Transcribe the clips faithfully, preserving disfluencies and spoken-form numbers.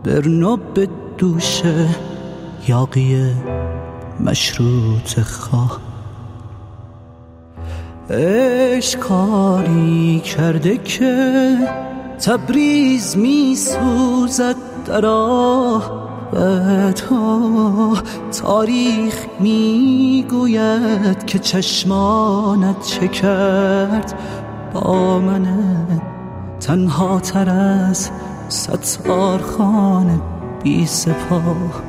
برنو به دوش یاقی مشروط خواه. عشق کاری کرده که تبریز می سوزد در آه بدها. تاریخ می گوید که چشمانت چه کرد با من تنها تر از ستارخان بی سپاه.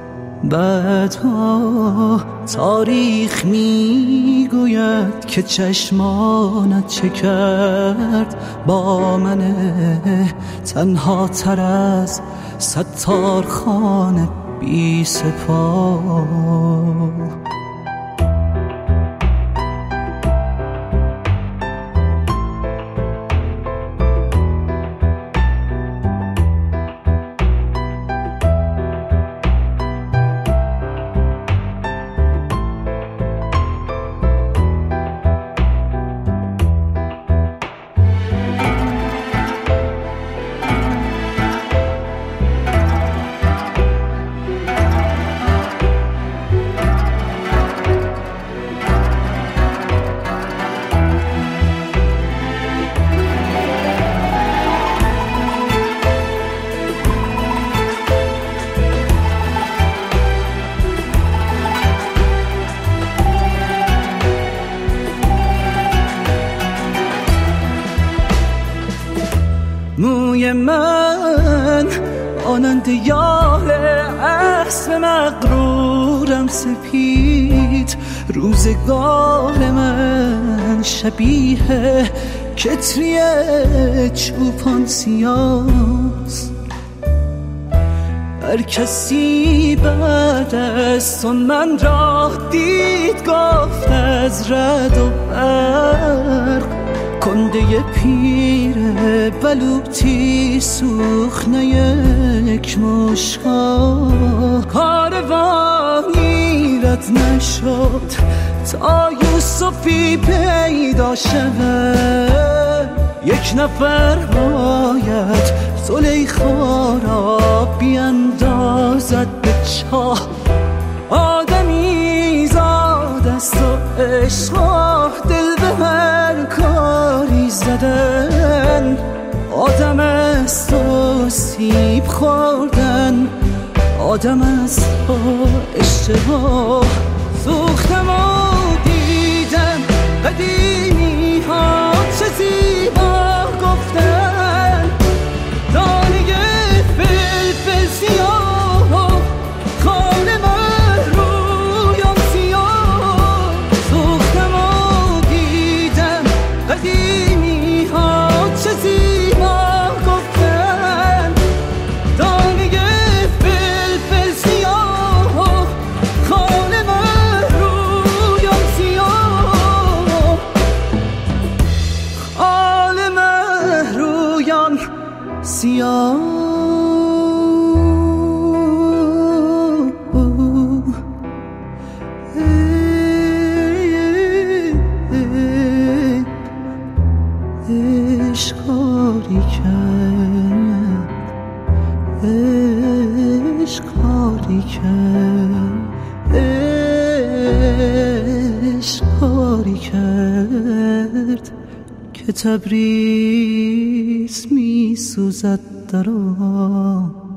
بعدها تاریخ می گوید که چشمانت چه کرد با من تنها تر از ستارخان بی سپاه. موی من آنند یال اسب مغرورم سپید. روزگار من شبیه کتری چوپان سیاست. هر کسی بعد از تو من را دید گفت از رد و برق. کنده پیر بلوطی سوخنه یک مشکا. کاروانیرت نشد تا یوسفی پیدا شود. یک نفر باید زلیخا را بیندازد به چاه. آدمی زاد است و عشق و دل به هر کاری زدن. آدم است و سیب خوردن، آدم است و اشتباه. سوختم و دیدم قدیمی ها چه زیبا گفتن. دانه فلفل سیاه خال من رویان سیاه. سوختم و دیدم قدیمی ها چه زیبا گفتن. دانه فلفل سیاه خال من رویان سیاه. خال من رویان سیاه. عشق کاری کرد، عشق کاری کرد، عشق کاری کرد که تبریز می سوزد در آن